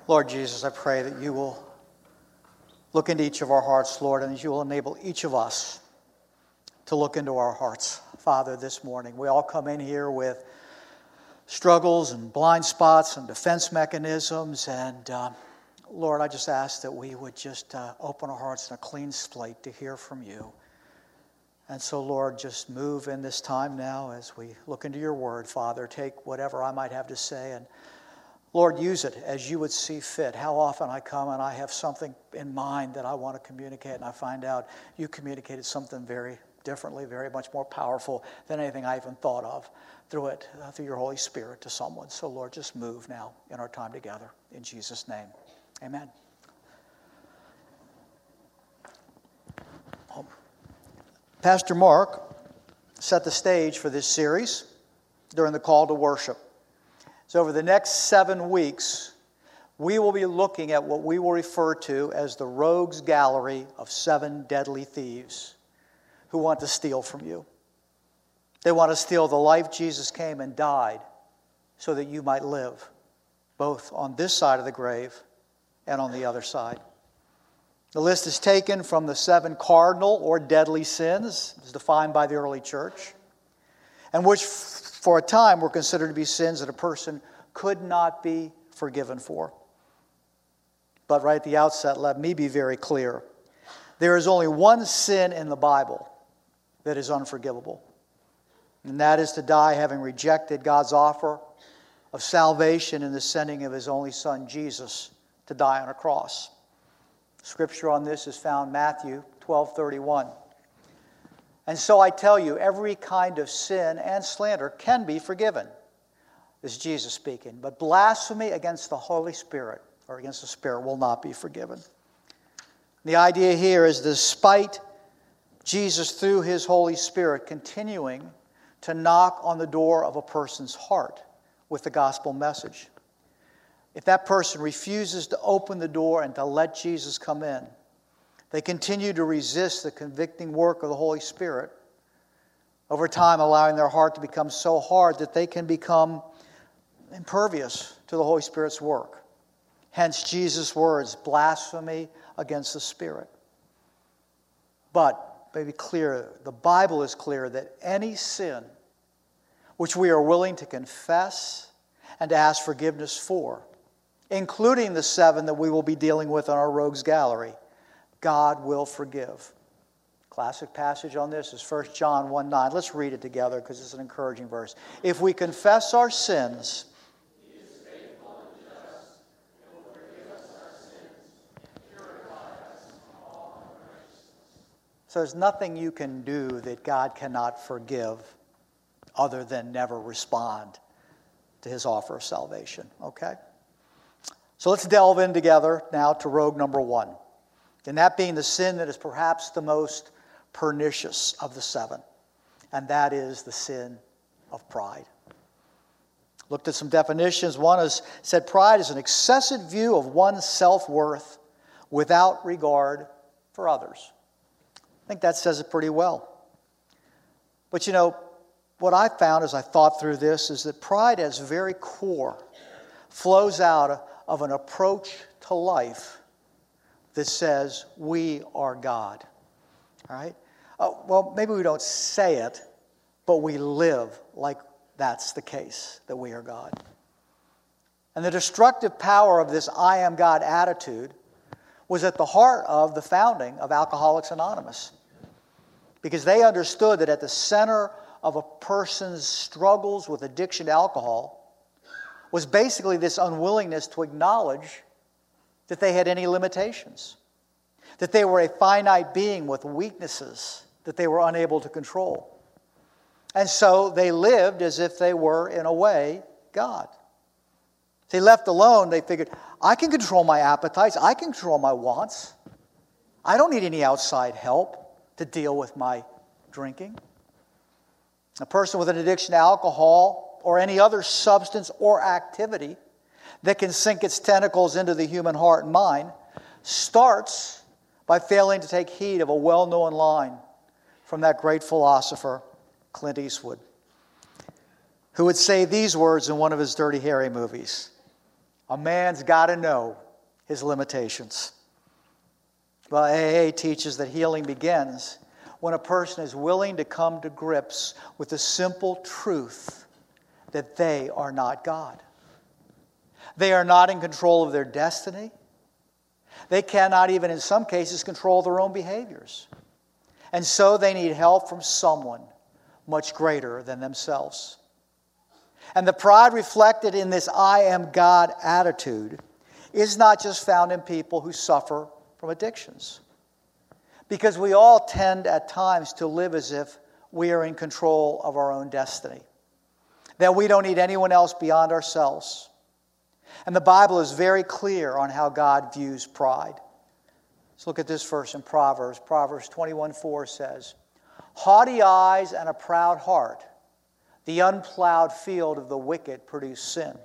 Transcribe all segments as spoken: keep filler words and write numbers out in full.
Lord Jesus, I pray that you will look into each of our hearts, Lord, and that you will enable each of us to look into our hearts. Father, this morning, we all come in here with struggles and blind spots and defense mechanisms, and uh, Lord, I just ask that we would just uh, open our hearts in a clean slate to hear from you. And so, Lord, just move in this time now as we look into your word, Father. Take whatever I might have to say and Lord, use it as you would see fit. How often I come and I have something in mind that I want to communicate, and I find out you communicated something very differently, very much more powerful than anything I even thought of through it, uh, through your Holy Spirit to someone. So, Lord, just move now in our time together. In Jesus' name, amen. Pastor Mark set the stage for this series during the call to worship. So over the next seven weeks, we will be looking at what we will refer to as the rogues gallery of seven deadly thieves who want to steal from you. They want to steal the life Jesus came and died so that you might live, both on this side of the grave and on the other side. The list is taken from the seven cardinal or deadly sins, as defined by the early church, and which for a time were considered to be sins that a person could not be forgiven for. But right at the outset, let me be very clear. There is only one sin in the Bible that is unforgivable. And that is to die having rejected God's offer of salvation in the sending of his only Son, Jesus, to die on a cross. Scripture on this is found in Matthew twelve thirty-one. And so I tell you, every kind of sin and slander can be forgiven. This is Jesus speaking. But blasphemy against the Holy Spirit or against the Spirit will not be forgiven. The idea here is despite Jesus through his Holy Spirit continuing to knock on the door of a person's heart with the gospel message, if that person refuses to open the door and to let Jesus come in, they continue to resist the convicting work of the Holy Spirit, over time allowing their heart to become so hard that they can become impervious to the Holy Spirit's work. Hence Jesus' words, blasphemy against the Spirit. But, to be clear, the Bible is clear that any sin which we are willing to confess and to ask forgiveness for, including the seven that we will be dealing with on our rogues gallery, God will forgive. Classic passage on this is First John one nine. Let's read it together because it's an encouraging verse. If we confess our sins, he is faithful and just and will forgive us our sins and purify us from all unrighteousness. So there's nothing you can do that God cannot forgive other than never respond to his offer of salvation. Okay? So let's delve in together now to rogue number one. And that being the sin that is perhaps the most pernicious of the seven. And that is the sin of pride. Looked at some definitions. One is said pride is an excessive view of one's self-worth without regard for others. I think that says it pretty well. But you know, what I found as I thought through this is that pride at its very core flows out of an approach to life that says we are God. All right? Uh, well, maybe we don't say it, but we live like that's the case, that we are God. And the destructive power of this I am God attitude was at the heart of the founding of Alcoholics Anonymous. Because they understood that at the center of a person's struggles with addiction to alcohol was basically this unwillingness to acknowledge that they had any limitations, that they were a finite being with weaknesses that they were unable to control. And so they lived as if they were, in a way, God. They left alone, they figured, I can control my appetites, I can control my wants. I don't need any outside help to deal with my drinking. A person with an addiction to alcohol or any other substance or activity that can sink its tentacles into the human heart and mind starts by failing to take heed of a well-known line from that great philosopher, Clint Eastwood, who would say these words in one of his Dirty Harry movies. A man's got to know his limitations. Well, A A teaches that healing begins when a person is willing to come to grips with the simple truth that they are not God. They are not in control of their destiny. They cannot even, in some cases, control their own behaviors. And so they need help from someone much greater than themselves. And the pride reflected in this I am God attitude is not just found in people who suffer from addictions. Because we all tend at times to live as if we are in control of our own destiny. That we don't need anyone else beyond ourselves. And the Bible is very clear on how God views pride. Let's look at this verse in Proverbs. Proverbs twenty-one four says, haughty eyes and a proud heart, the unplowed field of the wicked produce sin.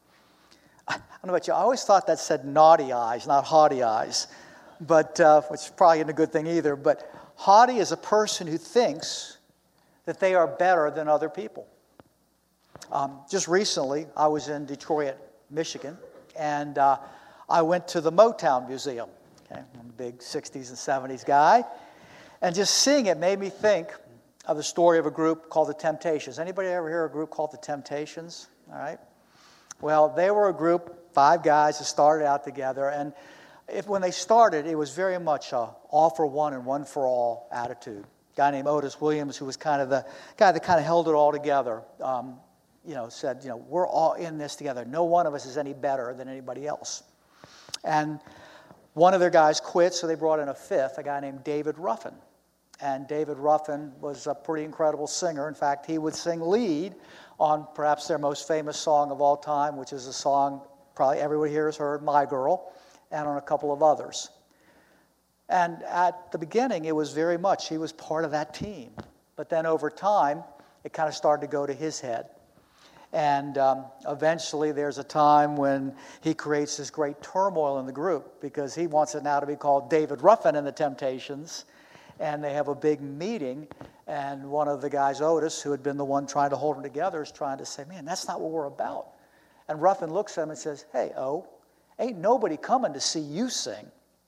I don't know about you, I always thought that said naughty eyes, not haughty eyes, but uh, which probably isn't a good thing either. But haughty is a person who thinks that they are better than other people. Um, just recently, I was in Detroit, Michigan, and uh, I went to the Motown Museum. Okay, I'm a big sixties and seventies guy, and just seeing it made me think of the story of a group called the Temptations. Anybody ever hear of a group called the Temptations? All right. Well, they were a group, five guys that started out together, and if, when they started, it was very much a all for one and one for all attitude. A guy named Otis Williams, who was kind of the guy that kind of held it all together, um, you know, said, you know, we're all in this together. No one of us is any better than anybody else. And one of their guys quit, so they brought in a fifth, a guy named David Ruffin. And David Ruffin was a pretty incredible singer. In fact, he would sing lead on perhaps their most famous song of all time, which is a song probably everyone here has heard, My Girl, and on a couple of others. And at the beginning, it was very much, he was part of that team. But then over time, it kind of started to go to his head. And um, eventually there's a time when he creates this great turmoil in the group because he wants it now to be called David Ruffin and the Temptations. And they have a big meeting, and one of the guys, Otis, who had been the one trying to hold them together, is trying to say, man, that's not what we're about. And Ruffin looks at him and says, hey, O, ain't nobody coming to see you sing.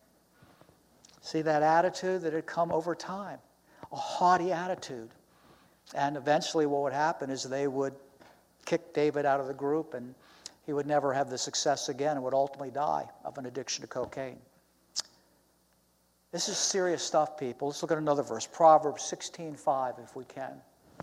See that attitude that had come over time, a haughty attitude. And eventually what would happen is they would kick David out of the group, and he would never have the success again and would ultimately die of an addiction to cocaine. This is serious stuff, people. Let's look at another verse, Proverbs sixteen five, if we can.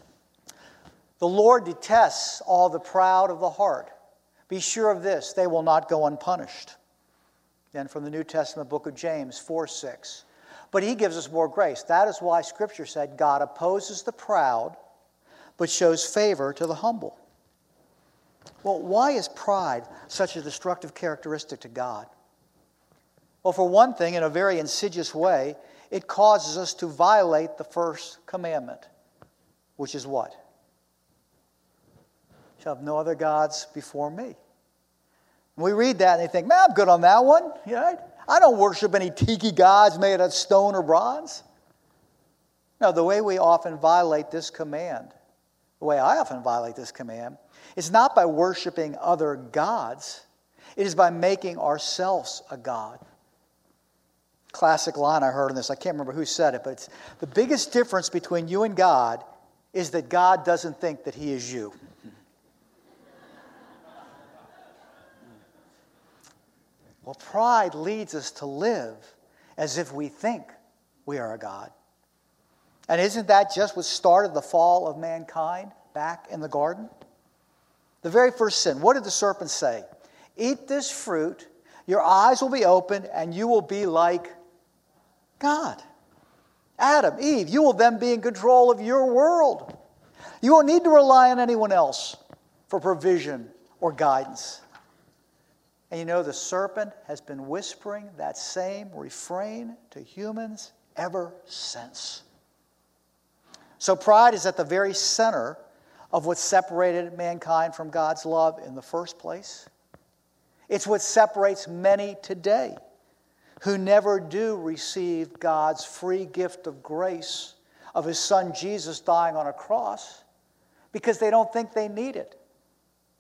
The Lord detests all the proud of the heart. Be sure of this, they will not go unpunished. Then from the New Testament book of James four six. But he gives us more grace. That is why Scripture said, God opposes the proud, but shows favor to the humble. Well, why is pride such a destructive characteristic to God? Well, for one thing, in a very insidious way, it causes us to violate the first commandment, which is what? You shall have no other gods before me. We read that and they think, man, I'm good on that one. Right? I don't worship any tiki gods made of stone or bronze. No, the way we often violate this command, the way I often violate this command, is not by worshiping other gods. It is by making ourselves a god. Classic line I heard in this, I can't remember who said it, but it's the biggest difference between you and God is that God doesn't think that he is you. Well, pride leads us to live as if we think we are a God. And isn't that just what started the fall of mankind back in the garden? The very first sin, what did the serpent say? Eat this fruit, your eyes will be opened, and you will be like God. Adam, Eve, you will then be in control of your world. You won't need to rely on anyone else for provision or guidance. And you know, the serpent has been whispering that same refrain to humans ever since. So pride is at the very center of what separated mankind from God's love in the first place. It's what separates many today who never do receive God's free gift of grace of his son Jesus dying on a cross because they don't think they need it.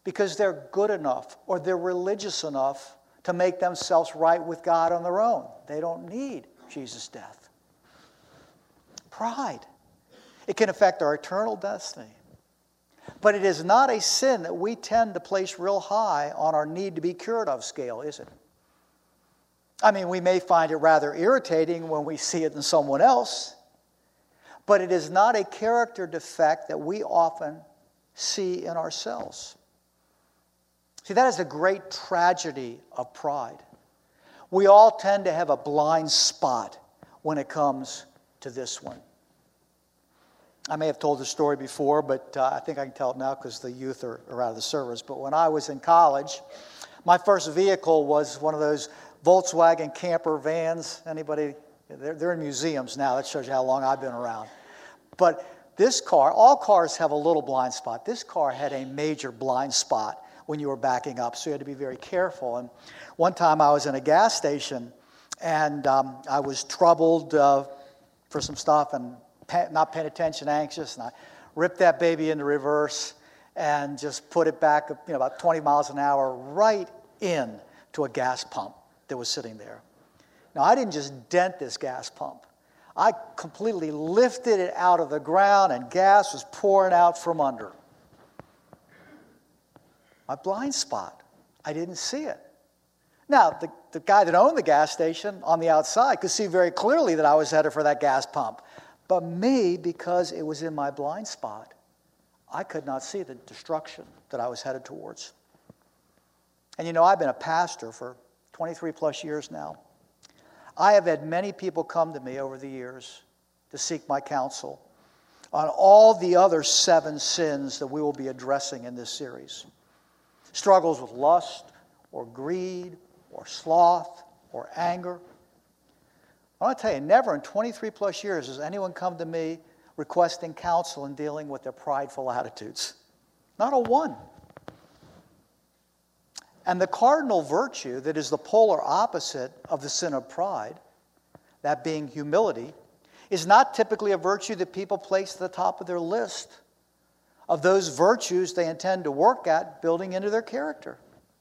because they're good enough or they're religious enough to make themselves right with God on their own. They don't need Jesus' death. Pride. It can affect our eternal destiny. But it is not a sin that we tend to place real high on our need to be cured of scale, is it? I mean, we may find it rather irritating when we see it in someone else, but it is not a character defect that we often see in ourselves. See, that is the great tragedy of pride. We all tend to have a blind spot when it comes to this one. I may have told this story before, but uh, I think I can tell it now because the youth are, are out of the service. But when I was in college, my first vehicle was one of those Volkswagen camper vans. Anybody? They're, they're in museums now. That shows you how long I've been around. But this car, all cars have a little blind spot. This car had a major blind spot when you were backing up, so you had to be very careful. And one time I was in a gas station, and um, I was troubled uh, for some stuff and not paying attention, anxious, and I ripped that baby into reverse and just put it back, you know, about twenty miles an hour right in to a gas pump that was sitting there. Now, I didn't just dent this gas pump. I completely lifted it out of the ground, and gas was pouring out from under. My blind spot. I didn't see it. Now, the, the guy that owned the gas station on the outside could see very clearly that I was headed for that gas pump. But me, because it was in my blind spot, I could not see the destruction that I was headed towards. And you know, I've been a pastor for twenty-three plus years now. I have had many people come to me over the years to seek my counsel on all the other seven sins that we will be addressing in this series. Struggles with lust, or greed, or sloth, or anger. I want to tell you, never in twenty-three plus years has anyone come to me requesting counsel in dealing with their prideful attitudes. Not a one. And the cardinal virtue that is the polar opposite of the sin of pride, that being humility, is not typically a virtue that people place at the top of their list of those virtues they intend to work at building into their character.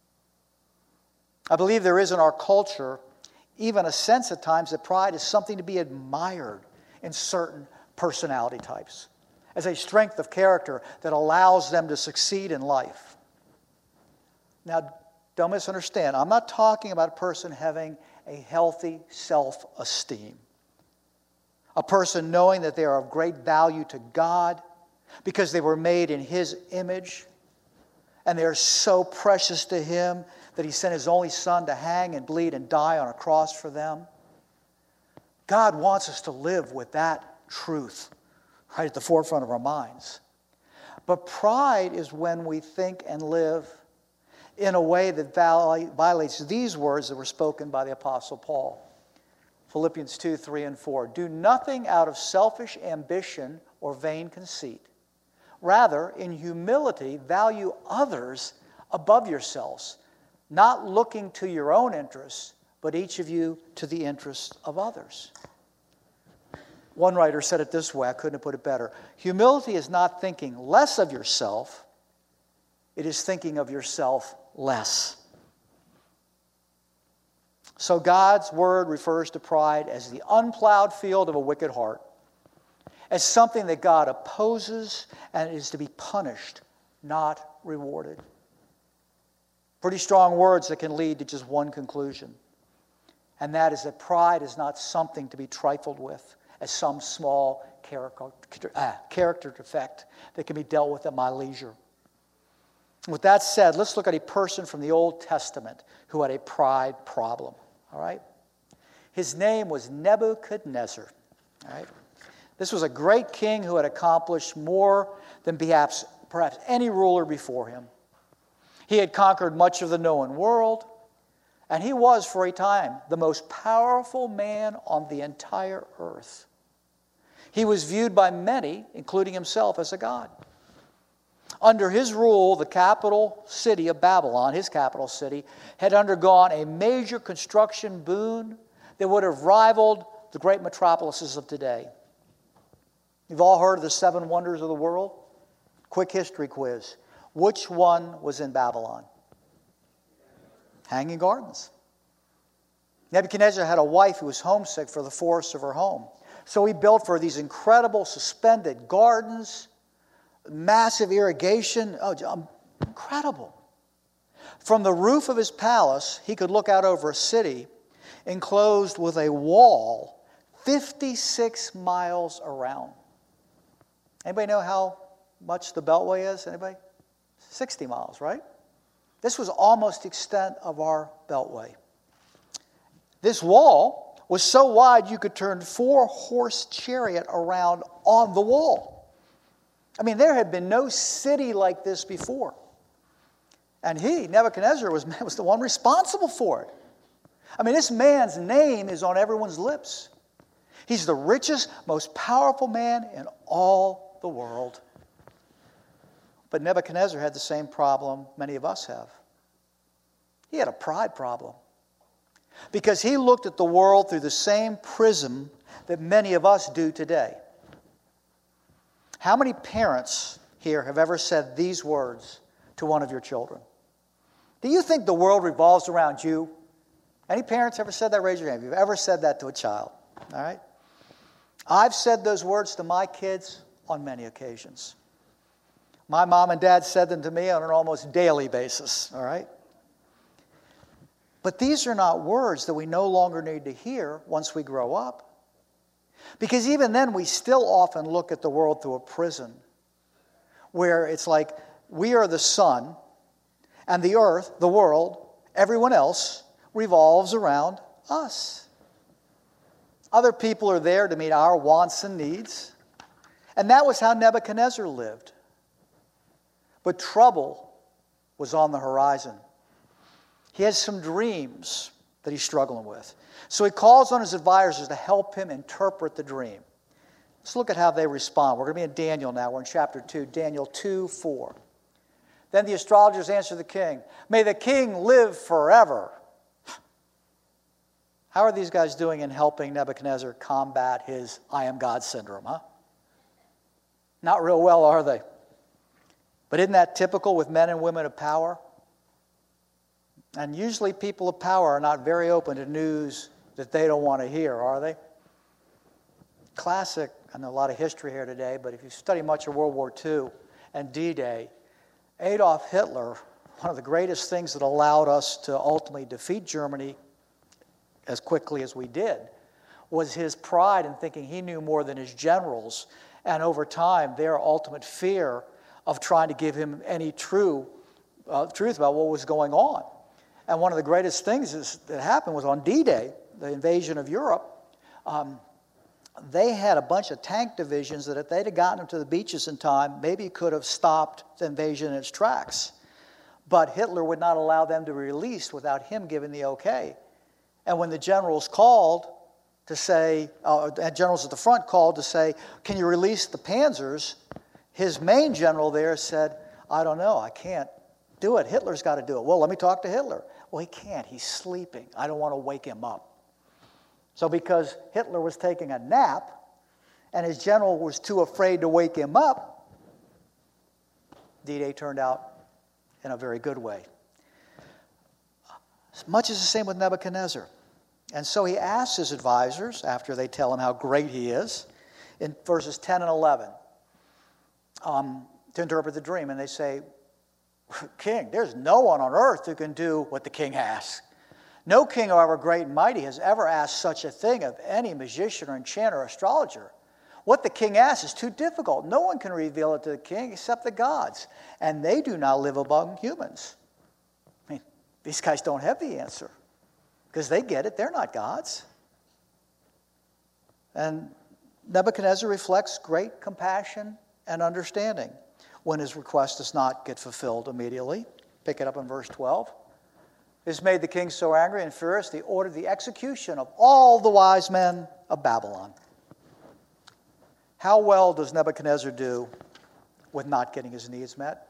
I believe there is in our culture even a sense at times that pride is something to be admired in certain personality types, as a strength of character that allows them to succeed in life. Now, don't misunderstand. I'm not talking about a person having a healthy self-esteem. A person knowing that they are of great value to God because they were made in His image and they are so precious to Him that He sent His only Son to hang and bleed and die on a cross for them. God wants us to live with that truth right at the forefront of our minds. But pride is when we think and live in a way that violates these words that were spoken by the Apostle Paul. Philippians two, three, and four. Do nothing out of selfish ambition or vain conceit. Rather, in humility, value others above yourselves, not looking to your own interests, but each of you to the interests of others. One writer said it this way, I couldn't have put it better. Humility is not thinking less of yourself, it is thinking of yourself less. So God's word refers to pride as the unplowed field of a wicked heart, as something that God opposes and is to be punished, not rewarded. Pretty strong words that can lead to just one conclusion, and that is that pride is not something to be trifled with as some small character, uh, character defect that can be dealt with at my leisure. With that said, let's look at a person from the Old Testament who had a pride problem. All right? His name was Nebuchadnezzar. All right? This was a great king who had accomplished more than perhaps, perhaps any ruler before him. He had conquered much of the known world, and he was, for a time, the most powerful man on the entire earth. He was viewed by many, including himself, as a god. Under his rule, the capital city of Babylon, his capital city, had undergone a major construction boom that would have rivaled the great metropolises of today. You've all heard of the seven wonders of the world? Quick history quiz. Which one was in Babylon? Hanging Gardens. Nebuchadnezzar had a wife who was homesick for the forests of her home. So he built for her these incredible suspended gardens, massive irrigation. Oh, incredible. From the roof of his palace, he could look out over a city enclosed with a wall fifty-six miles around. Anybody know how much the Beltway is? Anybody? sixty miles, right? This was almost the extent of our Beltway. This wall was so wide you could turn four-horse chariot around on the wall. I mean, there had been no city like this before. And he, Nebuchadnezzar, was, was the one responsible for it. I mean, this man's name is on everyone's lips. He's the richest, most powerful man in all the world. But Nebuchadnezzar had the same problem many of us have. He had a pride problem. Because he looked at the world through the same prism that many of us do today. How many parents here have ever said these words to one of your children? Do you think the world revolves around you? Any parents ever said that? Raise your hand if you've ever said that to a child. All right? I've said those words to my kids on many occasions. My mom and dad said them to me on an almost daily basis. All right? But these are not words that we no longer need to hear once we grow up. Because even then, we still often look at the world through a prism where it's like we are the sun, and the earth, the world, everyone else revolves around us. Other people are there to meet our wants and needs. And that was how Nebuchadnezzar lived. But trouble was on the horizon. He has some dreams that he's struggling with. So he calls on his advisors to help him interpret the dream. Let's look at how they respond. We're going to be in Daniel now. We're in chapter two, Daniel two four. Then the astrologers answered the king, "May the king live forever." How are these guys doing in helping Nebuchadnezzar combat his I am God syndrome, huh? Not real well, are they? But isn't that typical with men and women of power? And usually people of power are not very open to news that they don't want to hear, are they? Classic, I know a lot of history here today, but if you study much of World War Two and D-Day, Adolf Hitler, one of the greatest things that allowed us to ultimately defeat Germany as quickly as we did, was his pride in thinking he knew more than his generals, and over time their ultimate fear of trying to give him any true uh, truth about what was going on. And one of the greatest things is, that happened was on D-Day, the invasion of Europe. Um, they had a bunch of tank divisions that if they'd have gotten them to the beaches in time, maybe could have stopped the invasion in its tracks. But Hitler would not allow them to be released without him giving the okay. And when the generals called to say, uh, generals at the front called to say, "Can you release the panzers?" His main general there said, "I don't know, I can't do it. Hitler's got to do it." "Well, let me talk to Hitler." "Well, he can't. He's sleeping. I don't want to wake him up." So because Hitler was taking a nap and his general was too afraid to wake him up, D-Day turned out in a very good way. Much is the same with Nebuchadnezzar. And so he asks his advisors, after they tell him how great he is, in verses ten and eleven, um, to interpret the dream. And they say, "King, there's no one on earth who can do what the king asks. No king, however great and mighty, has ever asked such a thing of any magician or enchanter or astrologer. What the king asks is too difficult. No one can reveal it to the king except the gods, and they do not live among humans." I mean, these guys don't have the answer because they get it. They're not gods. And Nebuchadnezzar reflects great compassion and understanding when his request does not get fulfilled immediately. Pick it up in verse twelve. "This made the king so angry and furious, he ordered the execution of all the wise men of Babylon." How well does Nebuchadnezzar do with not getting his needs met?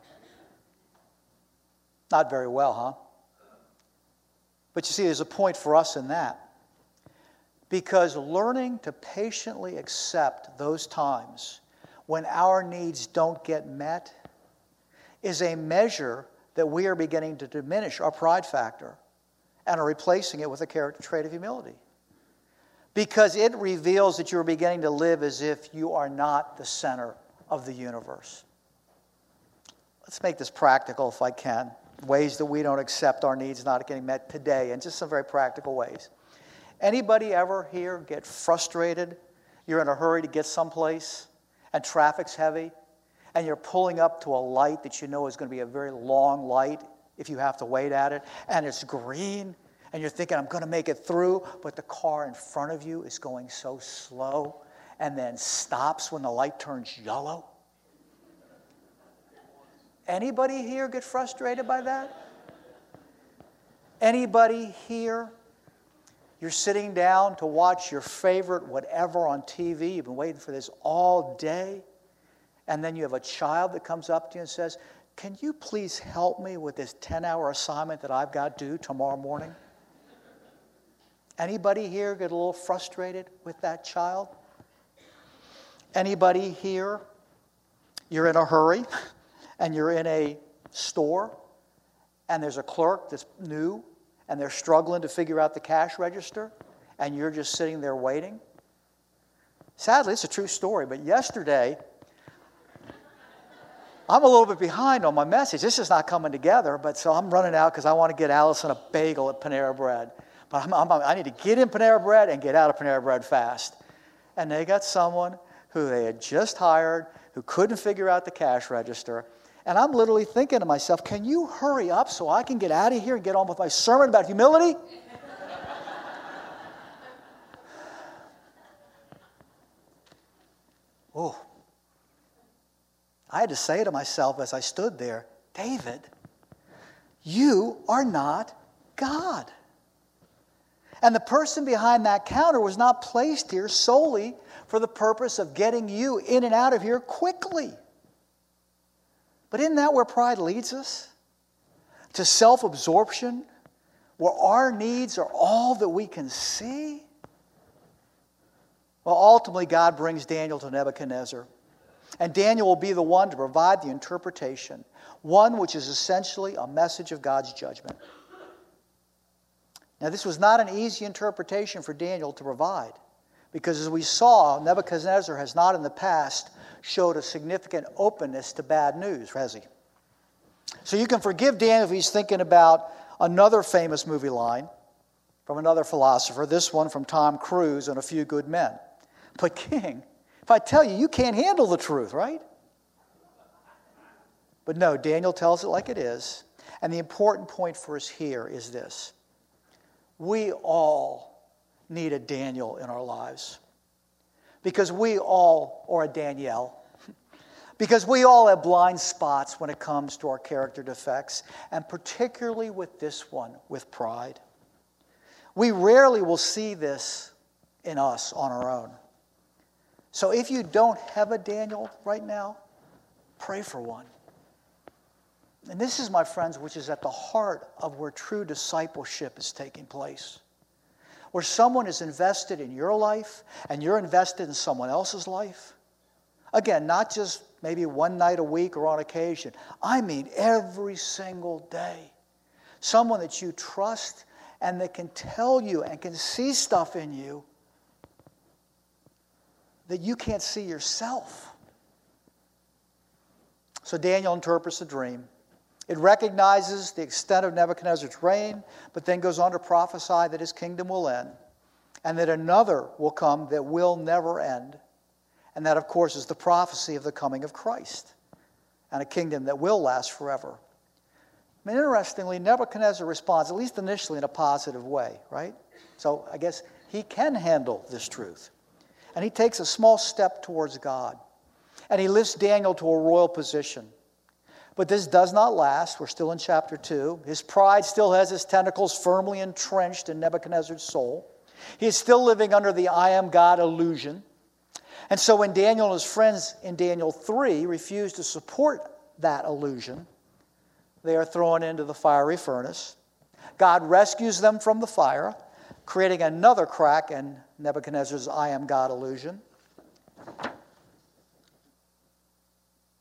Not very well, huh? But you see, there's a point for us in that. Because learning to patiently accept those times when our needs don't get met is a measure that we are beginning to diminish our pride factor and are replacing it with a character trait of humility. Because it reveals that you're beginning to live as if you are not the center of the universe. Let's make this practical if I can. Ways that we don't accept our needs not getting met today, and just some very practical ways. Anybody ever here get frustrated? You're in a hurry to get someplace, and traffic's heavy, and you're pulling up to a light that you know is going to be a very long light if you have to wait at it, and it's green, and you're thinking, I'm going to make it through, but the car in front of you is going so slow, and then stops when the light turns yellow. Anybody here get frustrated by that? Anybody here, you're sitting down to watch your favorite whatever on T V, you've been waiting for this all day, and then you have a child that comes up to you and says, can you please help me with this ten-hour assignment that I've got due tomorrow morning? Anybody here get a little frustrated with that child? Anybody here, you're in a hurry, and you're in a store, and there's a clerk that's new, and they're struggling to figure out the cash register, and you're just sitting there waiting? Sadly, it's a true story, but yesterday, I'm a little bit behind on my message. This is not coming together, but so I'm running out because I want to get Allison a bagel at Panera Bread. But I'm, I'm, I need to get in Panera Bread and get out of Panera Bread fast. And they got someone who they had just hired who couldn't figure out the cash register. And I'm literally thinking to myself, can you hurry up so I can get out of here and get on with my sermon about humility? Oh. I had to say to myself as I stood there, David, you are not God. And the person behind that counter was not placed here solely for the purpose of getting you in and out of here quickly. But isn't that where pride leads us? To self-absorption, where our needs are all that we can see? Well, ultimately, God brings Daniel to Nebuchadnezzar. And Daniel will be the one to provide the interpretation, one which is essentially a message of God's judgment. Now, this was not an easy interpretation for Daniel to provide, because as we saw, Nebuchadnezzar has not in the past showed a significant openness to bad news, has he? So you can forgive Daniel if he's thinking about another famous movie line from another philosopher, this one from Tom Cruise and A Few Good Men. But King, if I tell you, you can't handle the truth, right? But no, Daniel tells it like it is. And the important point for us here is this. We all need a Daniel in our lives. Because we all, or a Danielle, because we all have blind spots when it comes to our character defects, and particularly with this one, with pride. We rarely will see this in us on our own. So if you don't have a Daniel right now, pray for one. And this is, my friends, which is at the heart of where true discipleship is taking place. Where someone is invested in your life and you're invested in someone else's life. Again, not just maybe one night a week or on occasion. I mean every single day. Someone that you trust and that can tell you and can see stuff in you that you can't see yourself. So Daniel interprets the dream. It recognizes the extent of Nebuchadnezzar's reign, but then goes on to prophesy that his kingdom will end, and that another will come that will never end. And that, of course, is the prophecy of the coming of Christ, and a kingdom that will last forever. I mean, interestingly, Nebuchadnezzar responds, at least initially, in a positive way, right? So I guess he can handle this truth. And he takes a small step towards God. And he lifts Daniel to a royal position. But this does not last. We're still in chapter two. His pride still has his tentacles firmly entrenched in Nebuchadnezzar's soul. He is still living under the I am God illusion. And so when Daniel and his friends in Daniel three refuse to support that illusion, they are thrown into the fiery furnace. God rescues them from the fire, creating another crack in Nebuchadnezzar's I am God illusion.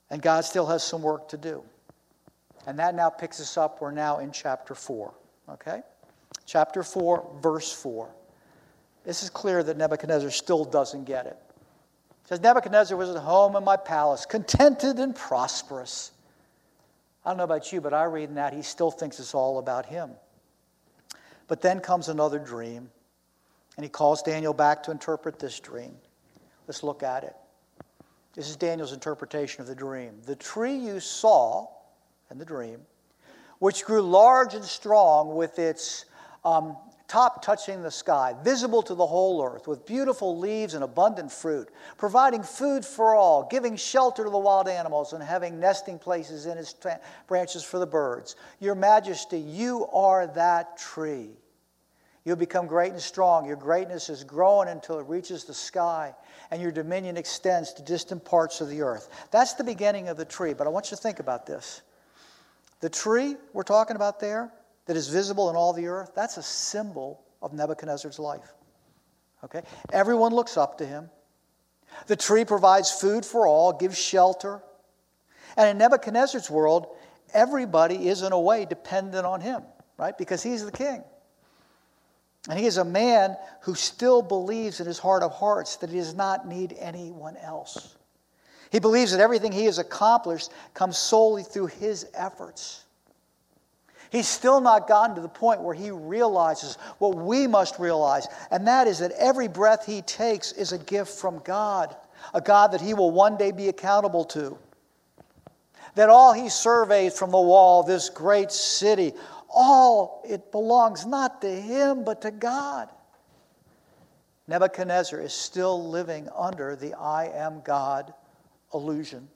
And God still has some work to do. And that now picks us up. We're now in chapter four. Okay? Chapter four, verse four. This is clear that Nebuchadnezzar still doesn't get it. It says, Nebuchadnezzar was at home in my palace, contented and prosperous. I don't know about you, but I read in that he still thinks it's all about him. But then comes another dream, and he calls Daniel back to interpret this dream. Let's look at it. This is Daniel's interpretation of the dream. The tree you saw in the dream, which grew large and strong with its um, top touching the sky, visible to the whole earth, with beautiful leaves and abundant fruit, providing food for all, giving shelter to the wild animals, and having nesting places in its tra- branches for the birds. Your Majesty, you are that tree. You have become great and strong. Your greatness is growing until it reaches the sky, and your dominion extends to distant parts of the earth. That's the beginning of the tree, but I want you to think about this. The tree we're talking about there, that is visible in all the earth, that's a symbol of Nebuchadnezzar's life. Okay? Everyone looks up to him. The tree provides food for all, gives shelter. And in Nebuchadnezzar's world, everybody is in a way dependent on him, right? Because he's the king. And he is a man who still believes in his heart of hearts that he does not need anyone else. He believes that everything he has accomplished comes solely through his efforts. He's still not gotten to the point where he realizes what we must realize, and that is that every breath he takes is a gift from God, a God that he will one day be accountable to. That all he surveys from the wall, this great city, all it belongs not to him but to God. Nebuchadnezzar is still living under the I am God illusion.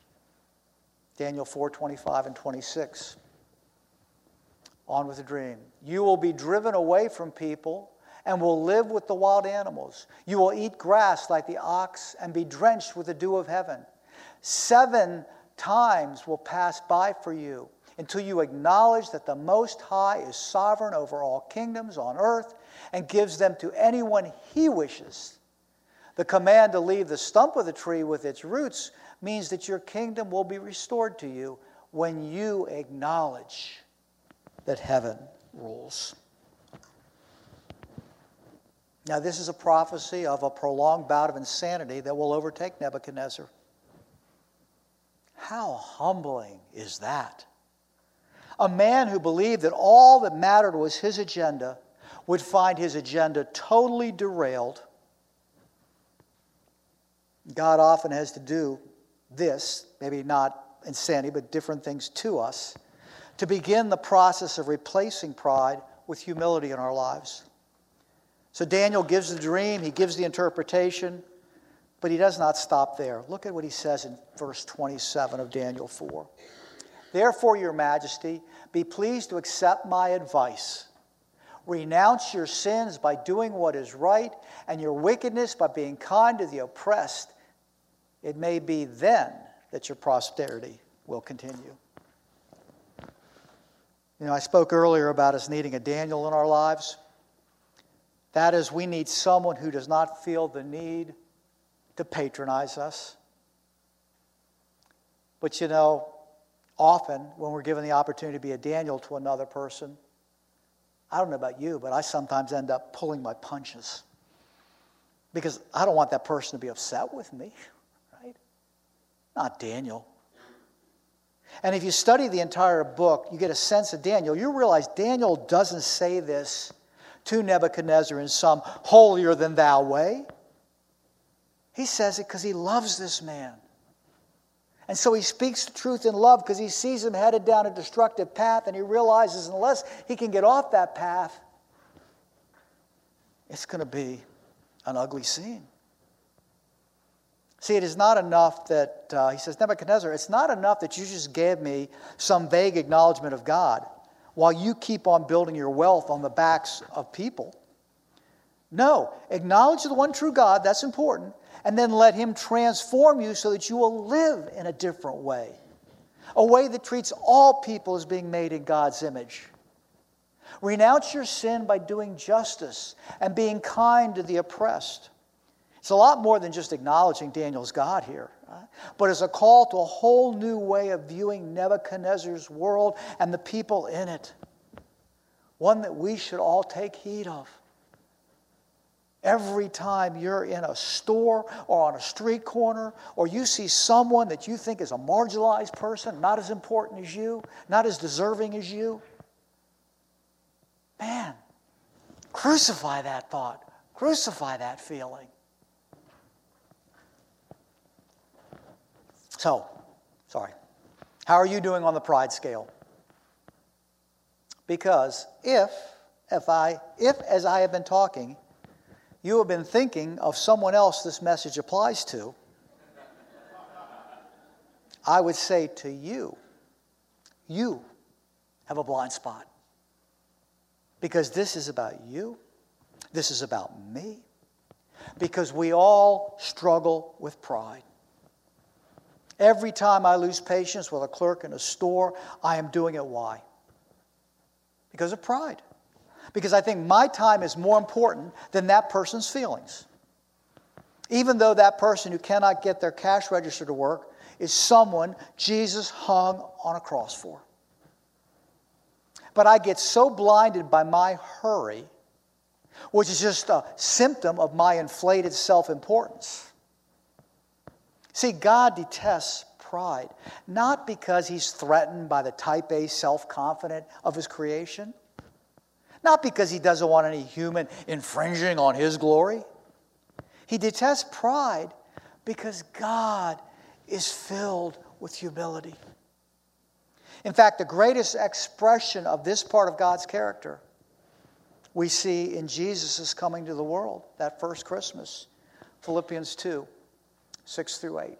Daniel four, twenty-five and twenty-six. On with the dream. You will be driven away from people and will live with the wild animals. You will eat grass like the ox and be drenched with the dew of heaven. Seven times will pass by for you until you acknowledge that the Most High is sovereign over all kingdoms on earth and gives them to anyone he wishes. The command to leave the stump of the tree with its roots means that your kingdom will be restored to you when you acknowledge that heaven rules. Now, this is a prophecy of a prolonged bout of insanity that will overtake Nebuchadnezzar. How humbling is that? A man who believed that all that mattered was his agenda would find his agenda totally derailed. God often has to do this, maybe not insanity, but different things to us, to begin the process of replacing pride with humility in our lives. So Daniel gives the dream, he gives the interpretation, but he does not stop there. Look at what he says in verse twenty-seven of Daniel four. Therefore, your Majesty, be pleased to accept my advice. Renounce your sins by doing what is right, and your wickedness by being kind to the oppressed. It may be then that your prosperity will continue. You know, I spoke earlier about us needing a Daniel in our lives. That is, we need someone who does not feel the need to patronize us. But you know, often when we're given the opportunity to be a Daniel to another person, I don't know about you, but I sometimes end up pulling my punches. Because I don't want that person to be upset with me, right? Not Daniel. And if you study the entire book, you get a sense of Daniel. You realize Daniel doesn't say this to Nebuchadnezzar in some holier-than-thou way. He says it because he loves this man. And so he speaks the truth in love because he sees him headed down a destructive path, and he realizes unless he can get off that path, it's going to be an ugly scene. See, it is not enough that, uh, he says, Nebuchadnezzar, it's not enough that you just gave me some vague acknowledgement of God while you keep on building your wealth on the backs of people. No, acknowledge the one true God, that's important, and then let him transform you so that you will live in a different way. A way that treats all people as being made in God's image. Renounce your sin by doing justice and being kind to the oppressed. It's a lot more than just acknowledging Daniel's God here. right? But it's a call to a whole new way of viewing Nebuchadnezzar's world and the people in it. One that we should all take heed of. Every time you're in a store or on a street corner, or you see someone that you think is a marginalized person, not as important as you, not as deserving as you, man, crucify that thought. Crucify that feeling. So, sorry. How are you doing on the pride scale? Because if, if I, if as I have been talking, you have been thinking of someone else this message applies to, I would say to you, you have a blind spot. Because this is about you. This is about me. Because we all struggle with pride. Every time I lose patience with a clerk in a store, I am doing it. Why? Because of pride. Because I think my time is more important than that person's feelings. Even though that person who cannot get their cash register to work is someone Jesus hung on a cross for. But I get so blinded by my hurry, which is just a symptom of my inflated self-importance. See, God detests pride, not because he's threatened by the type A self-confident of his creation, not because he doesn't want any human infringing on his glory. He detests pride because God is filled with humility. In fact, the greatest expression of this part of God's character we see in Jesus' coming to the world, that first Christmas. Philippians two, six through eight.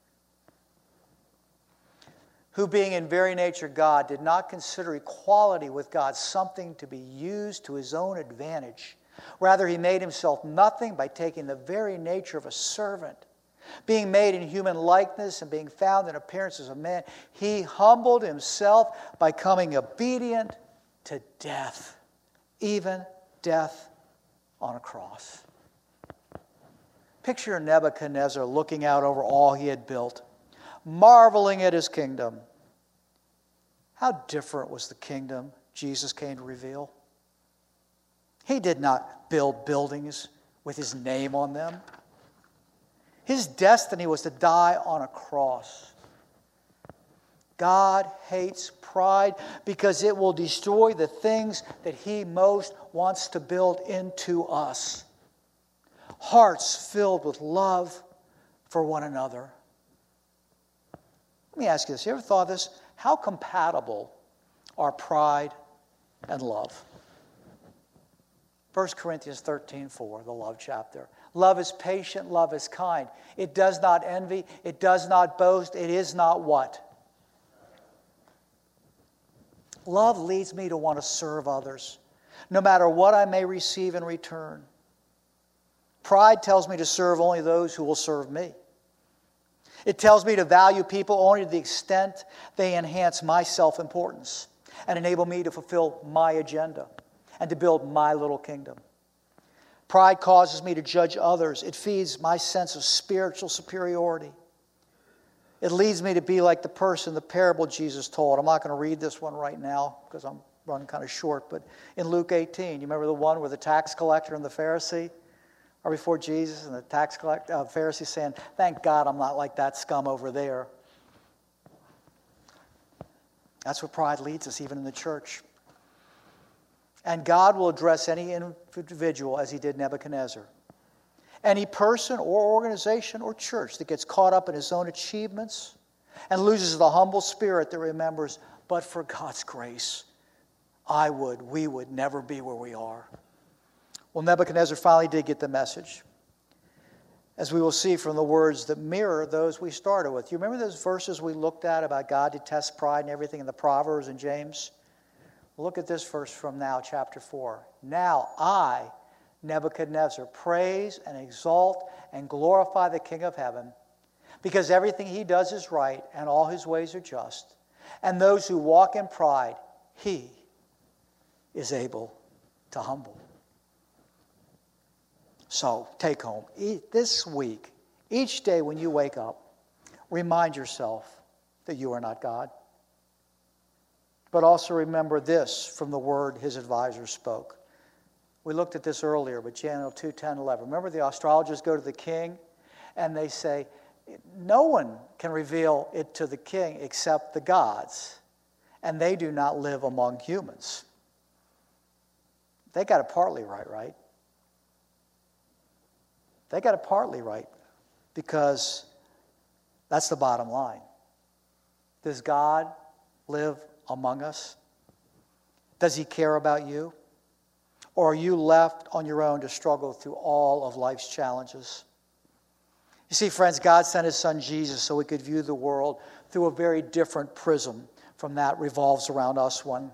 Who being in very nature God, did not consider equality with God something to be used to his own advantage. Rather, he made himself nothing by taking the very nature of a servant. Being made in human likeness and being found in appearance as a man, he humbled himself by becoming obedient to death, even death on a cross. Picture Nebuchadnezzar looking out over all he had built, marveling at his kingdom. How different was the kingdom Jesus came to reveal? He did not build buildings with his name on them. His destiny was to die on a cross. God hates pride because it will destroy the things that he most wants to build into us. Hearts filled with love for one another. Let me ask you this. You ever thought of this? How compatible are pride and love? First Corinthians thirteen four, the love chapter. Love is patient, love is kind. It does not envy, it does not boast, it is not what? Love leads me to want to serve others, no matter what I may receive in return. Pride tells me to serve only those who will serve me. It tells me to value people only to the extent they enhance my self-importance and enable me to fulfill my agenda and to build my little kingdom. Pride causes me to judge others. It feeds my sense of spiritual superiority. It leads me to be like the person the parable Jesus told. I'm not going to read this one right now because I'm running kind of short, but in Luke eighteen, you remember the one where the tax collector and the Pharisee are before Jesus, and the tax collector, uh, Pharisee saying, "Thank God I'm not like that scum over there." That's what pride leads us, even in the church. And God will address any individual as he did Nebuchadnezzar. Any person or organization or church that gets caught up in his own achievements and loses the humble spirit that remembers, but for God's grace, I would, we would never be where we are. Well, Nebuchadnezzar finally did get the message, as we will see from the words that mirror those we started with. You remember those verses we looked at about God detests pride and everything in the Proverbs and James? Look at this verse from now, chapter four. Now I, Nebuchadnezzar, praise and exalt and glorify the King of heaven, because everything he does is right and all his ways are just. And those who walk in pride, he is able to humble. So, take home. This week, each day when you wake up, remind yourself that you are not God. But also remember this from the word his advisors spoke. We looked at this earlier with Daniel two, ten, eleven. Remember, the astrologers go to the king and they say, no one can reveal it to the king except the gods, and they do not live among humans. They got it partly right, right? They got it partly right, because that's the bottom line. Does God live among us? Does he care about you? Or are you left on your own to struggle through all of life's challenges? You see, friends, God sent his son Jesus so we could view the world through a very different prism from that revolves around us one.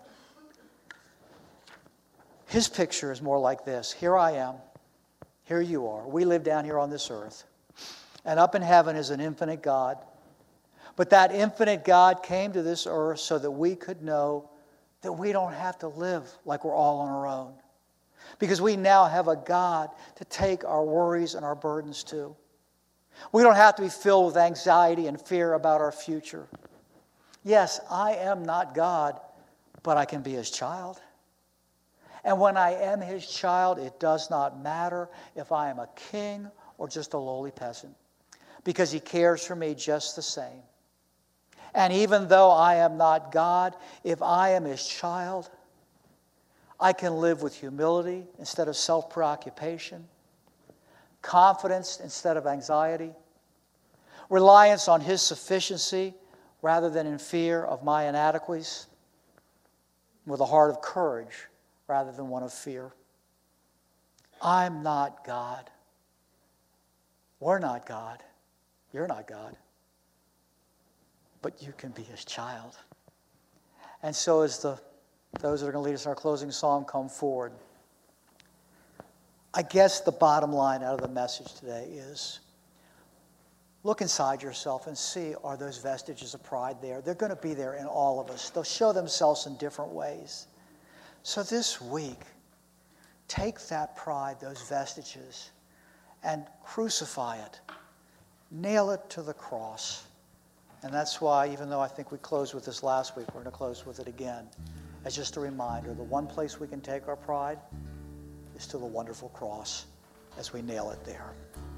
His picture is more like this. Here I am. Here you are. We live down here on this earth. And up in heaven is an infinite God. But that infinite God came to this earth so that we could know that we don't have to live like we're all on our own. Because we now have a God to take our worries and our burdens to. We don't have to be filled with anxiety and fear about our future. Yes, I am not God, but I can be his child. And when I am his child, it does not matter if I am a king or just a lowly peasant, because he cares for me just the same. And even though I am not God, if I am his child, I can live with humility instead of self-preoccupation, confidence instead of anxiety, reliance on his sufficiency rather than in fear of my inadequacies, with a heart of courage rather than one of fear. I'm not God. We're not God. You're not God. But you can be his child. And so as the those that are going to lead us in our closing psalm come forward, I guess the bottom line out of the message today is, look inside yourself and see, are those vestiges of pride there? They're going to be there in all of us. They'll show themselves in different ways. So this week, take that pride, those vestiges, and crucify it. Nail it to the cross. And that's why, even though I think we closed with this last week, we're going to close with it again. As just a reminder, the one place we can take our pride is to the wonderful cross as we nail it there.